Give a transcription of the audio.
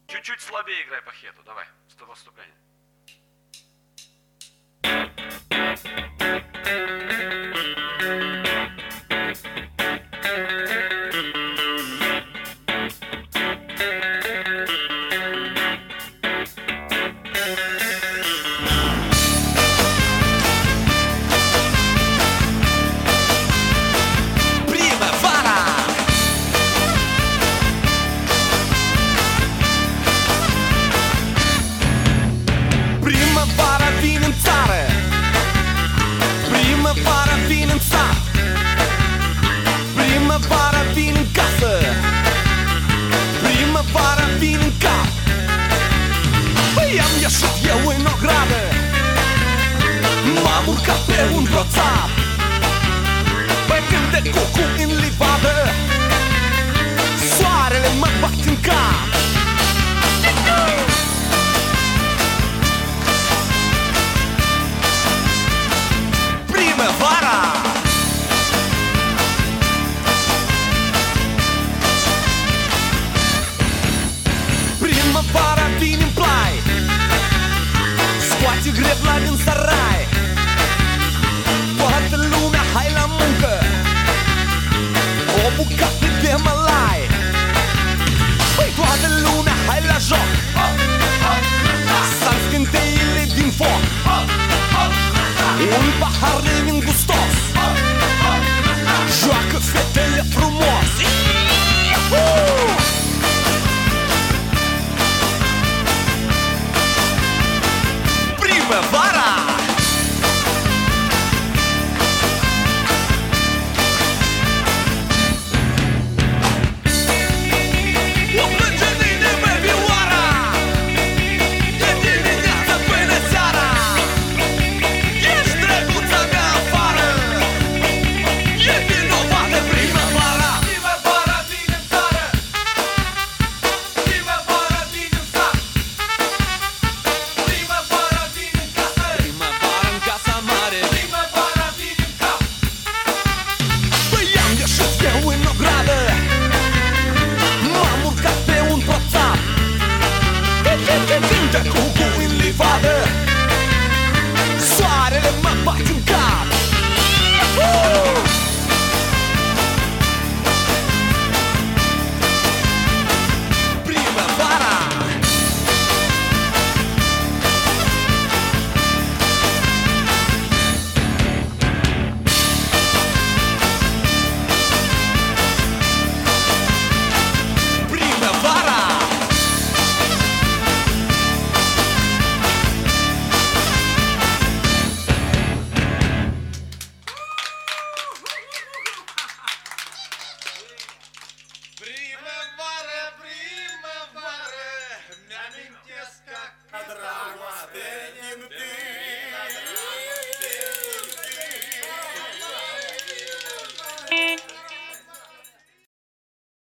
Чуть-чуть слабее играй по хету, давай, вступление. Primăvara vine în țară, primăvara vine în sat, primăvara vine în casă, primăvara vine în cap. Păi am ieșit eu în o gradă, m-am urcat pe un groțar, pe când de cucu în livadă, soarele mă bate în cap. Primăvara! Primăvara vine în plai, scoate grebla din sarai, toată lumea hai la muncă, o bucată de mălai. Păi toată lumea hai la joc, s-ar scânteile din foc, un pahar de vin gustos, joacă fetele frumos.